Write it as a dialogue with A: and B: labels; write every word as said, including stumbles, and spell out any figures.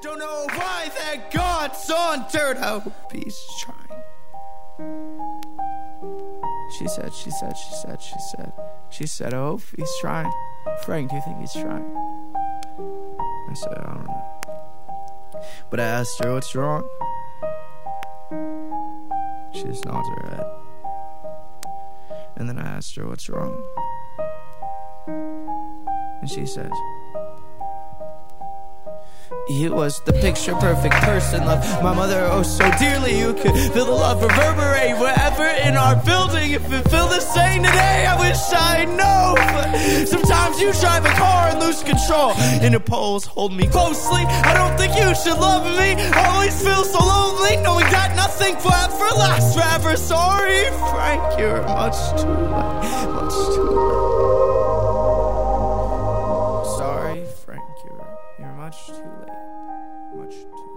A: Don't know why that God's on dirt. I hope he's trying. She said, she said, she said, she said, she said, I hope he's trying. Frank, do you think he's trying? I said, I don't know. But I asked her, what's wrong? She just nods her head. And then I asked her, what's wrong? And she says, he was the picture perfect person, loved my mother oh so dearly. You could feel the love reverberate wherever in our building. If it felt the same today, I wish I know. But sometimes you drive a car and lose control, and the poles hold me closely. I don't think you should love me. I always feel so lonely, knowing that nothing forever lasts forever. Sorry, Frank, you're much too late, much too late. Sorry, Frank, you're, you're much too late. Much too